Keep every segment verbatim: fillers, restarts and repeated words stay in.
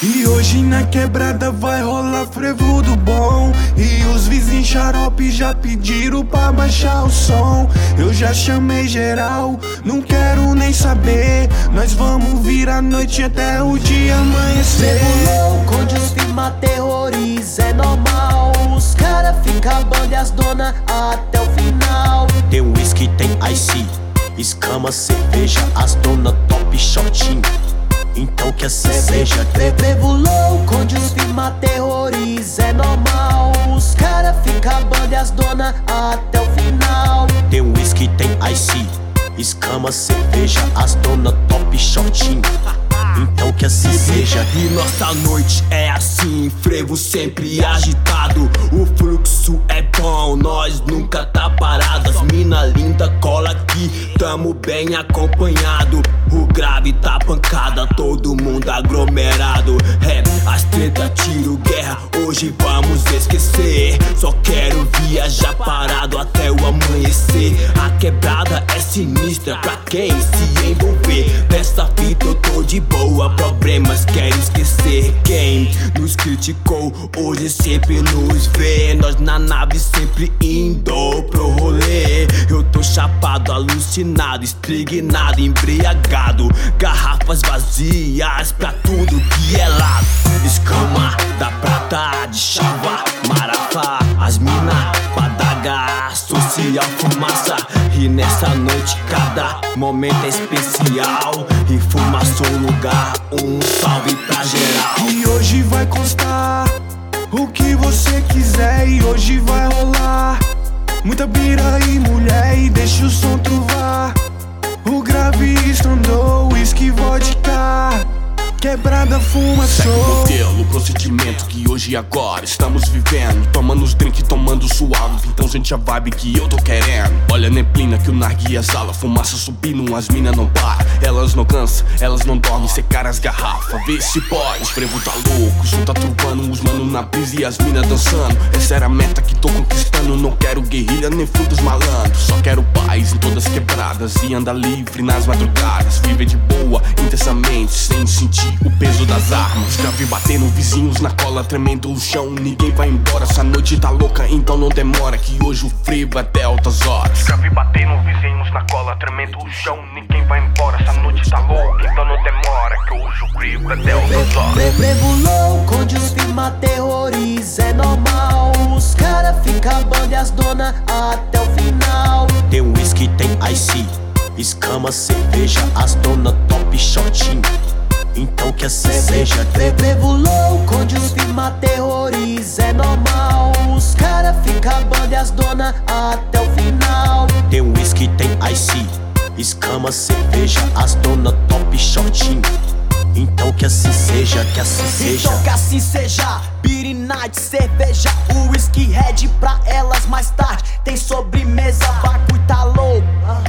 E hoje na quebrada vai rolar frevo do bom. E os vizinhos xarope já pediram pra baixar o som. Eu já chamei geral, não quero nem saber. Nós vamos vir a noite até o dia amanhecer. Frevo louco, onde os firma terroriza, é normal. Os cara fica banda e as dona até o final. Tem whisky, tem ice, escama, cerveja, as dona top shortinho. Então que assim seja. Frevo louco, onde os firma terroriza, é normal. Os cara fica banda e as dona até o final. Tem whisky, tem ice, escama, cerveja, as dona top shortinho. Então que assim seja. E nossa noite é assim, frevo sempre agitado. O fluxo é bom, nós nunca tá parado. As mina linda cola aqui, tamo bem acompanhado. O grave tá pancada, todo mundo aglomerado. É, as treta, tiro, guerra, hoje vamos esquecer. Só quero viajar parado até o amanhecer. A quebrada é sinistra pra quem se envolver. Nessa fita eu tô de boa, problemas quero esquecer. Quem nos criticou hoje sempre nos vê. Nós na nave sempre indo pro rolê. Eu tô chapado, alucinado, estrignado, embriagado. Garrafas vazias pra tudo que é lado. Escama da prata, de chava, marafá. As mina, padaga, social, fumaça. E nessa noite cada momento é especial. E fumaça o lugar, um salve pra geral. E hoje vai constar o que você quiser. E hoje vai rolar muita bira e mulher. E deixa o som truvar. O grave estrondou, whisky, vodka, quebrada, fuma, segue o show. modelo, o procedimento que hoje e agora estamos vivendo. Tomando os drink, tomando suave, então sente a vibe que eu tô querendo. Olha a neblina que o narguilha exala, fumaça subindo, as mina não para. Elas não cansam, elas não dormem, secar as garrafas, vê se pode. Os frevo tá louco, som tá turbando, os mano na brisa e as mina dançando. Essa era a meta que tô conquistando, não quero guerrilha nem frutos malandros. Só quero paz em todas quebradas e andar livre nas madrugadas. Viver de boa, intensamente, sem sentir o peso das armas. Grave batendo, vizinhos na cola, tremendo o chão. Ninguém vai embora, essa noite tá louca, então não demora, que hoje o frevo é até altas horas. Grave batendo, vizinhos na cola, tremendo o chão. Ninguém vai embora, essa noite tá louca, então não demora, que hoje o frevo é até altas horas. Frevo louco, onde os firma terroriza, é normal. Os cara fica banda e as dona até o final. Tem whisky, tem ice, escama, cerveja, as dona top shortinho. Então que assim seja. Frevo louco, onde os firma terroriza, é normal. Os cara fica banda e as dona até o final. Tem whisky, tem ice, escama, cerveja, as dona top shortinho. Então que assim seja, que assim seja. Então que assim seja. Beer night, cerveja, o whisky red pra elas mais tarde. Tem sobremesa, baco e tá louco.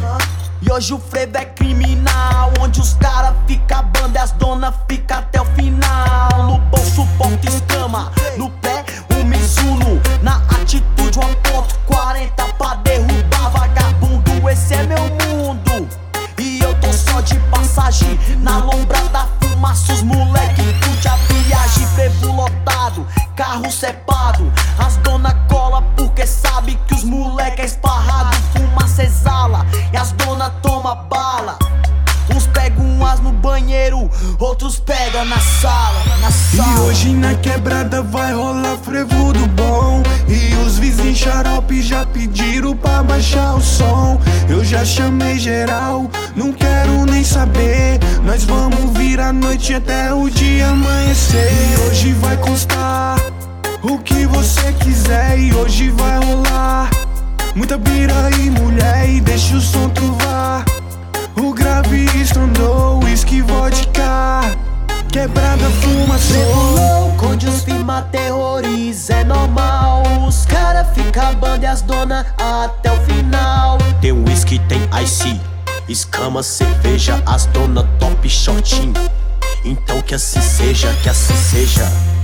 E hoje o frevo é criminal, onde os cara fica banda e as dona fica até o final. No bolso porta escama, no pé um Mizuno. Na atitude uma ponto quarenta pra derrubar vagabundo. Esse é meu mundo e eu tô só de passagem. Na lombra da fumaça os moleque curte a viagem. Frevo lotado, carro cepado, as dona cola porque sabe que os moleque é esparrado. Fumaça exala e as dona toma bala. Uns pegam umas no banheiro, outros pegam na sala, na sala. E hoje na quebrada vai rolar frevo do bom. E os vizinhos xarope já pediram pra baixar o som. Eu já chamei geral, não quero nem saber. Nós vamos vir a noite até o dia amanhecer. E hoje vai constar o que você quiser. E hoje vai rolar muita bira e mulher. E deixa o som truvar. O grave estrondou, whisky, vodka, quebrada, fuma, Frevo som. louco, onde os firma terroriza, é normal. Os cara fica banda e as dona até o final. Tem whisky, tem ice, escama, cerveja, as dona top shortinho. Então que assim seja, que assim seja.